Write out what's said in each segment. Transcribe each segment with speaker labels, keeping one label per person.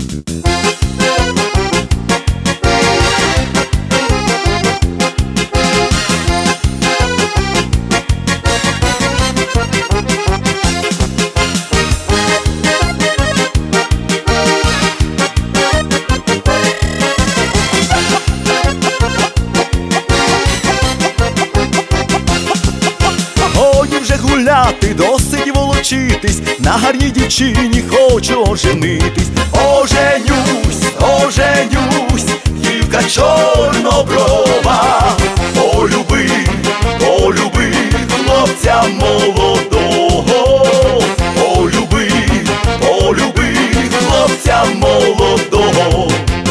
Speaker 1: Гуляти, досить волочитись, на гарній дівчині хочу оженитись. Оженюсь, оженюсь, дівка чорноброва, полюби, полюби хлопця молодого, полюби, полюби хлопця молодого.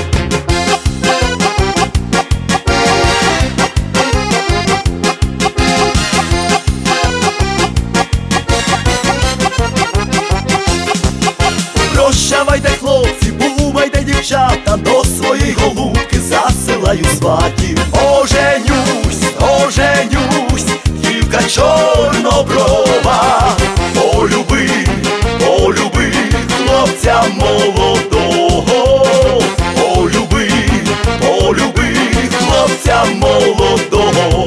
Speaker 1: Прощавайте, хлопці, бувайте, дівчата, до своєї голубки засилаю сватів. Оженюсь, оженюсь, дівка чорноброва, полюби, полюби хлопця молодого, полюби, полюби хлопця молодого.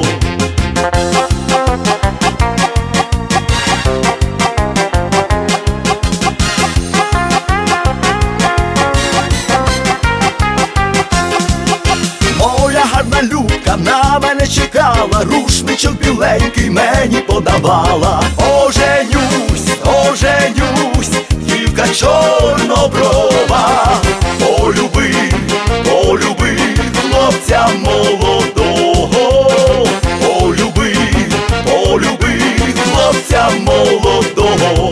Speaker 1: Гарна Любка на мене чекала, рушничок біленький мені подавала. Оженюсь, оженюсь, дівка чорноброва, полюби, полюби хлопця молодого, полюби, полюби хлопця молодого.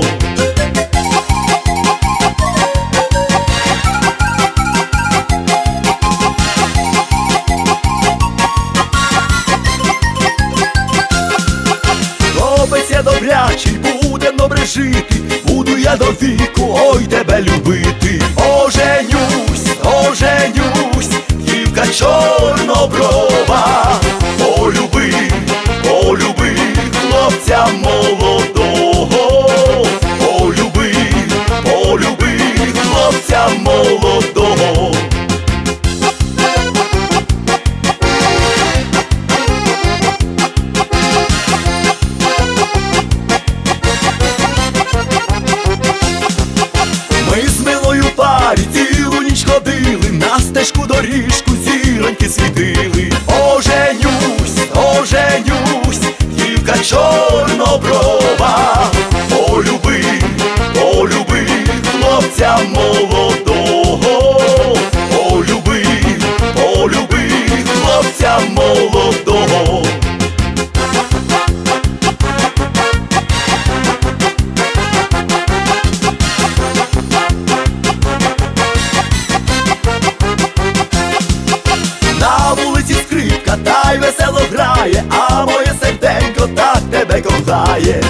Speaker 1: Хлопець я добрячий, буде добре жити, буду я до віку, ой, тебе любити. Оженюсь, оженюсь, дівка чорноброва, полюби, полюби хлопця молодого, полюби, полюби хлопця молодого. Ми з милою парі цілу ніч ходили, на стежку доріжку зіроньки світили. Оженюсь, оженюсь, дівка чорноброва, полюби, полюби хлопця молодого, полюби, полюби хлопця молодого. На вулиці скрипка, та й весело грає, а моє серденько так тебе кохає.